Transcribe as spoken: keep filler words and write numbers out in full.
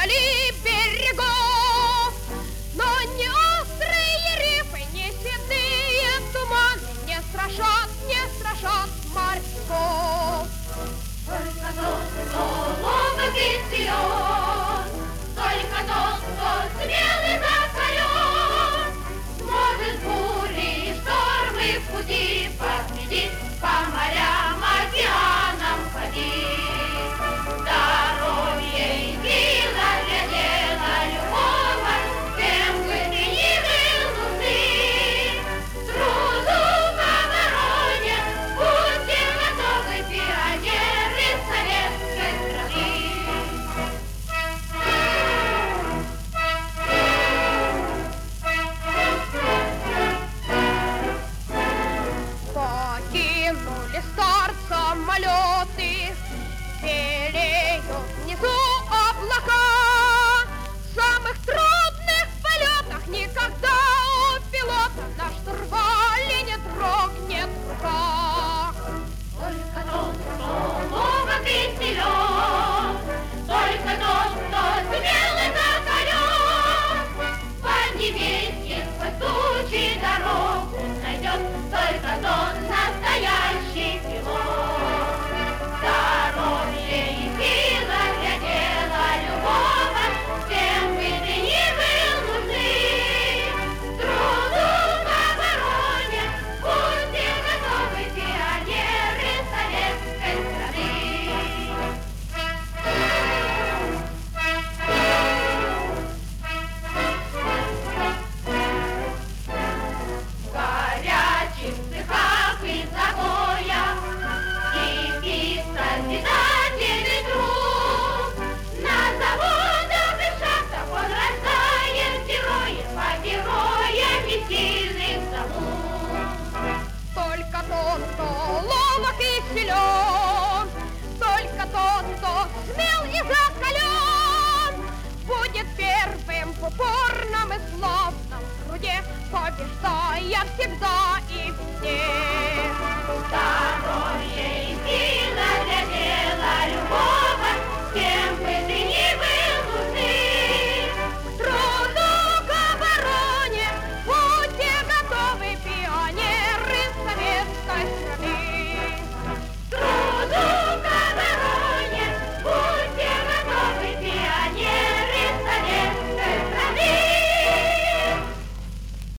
вдали берегов. Но не острые рифы, не седые туманы не страшат, не страшат моряков. Только тот, кто ловок и силен, только тот, кто смелый закален, сможет бури и штормы в пути победить, по морям, океанам ходить. Здоровье и сила для дела любого, кем бы ты ни был нужны. Труду в обороне будьте готовы, пионеры советской страны. Покинули старт самолеты, белеют внизу облака. В самых трудных полетах никогда у пилота на штурвале не дрогнет рука. Только тот, кто ловок и силен, только тот, кто смелый закален, поднимет сквозь тучи дорогу найдет, только тот настоящий пилот. Здоровье и сила для дела любого, кем бы ты ни был нужны. Труду в обороне будьте готовы, пионеры советской страны. В горячих цехах и забоях кипится метательный труд. На заводах и шахтах он рождает героев, а героями сильных зовут. Только тот, кто ловок и силен, только тот, кто смел и закален, будет первым в упорном и славном труде, побеждая всегда и везде. Здоровье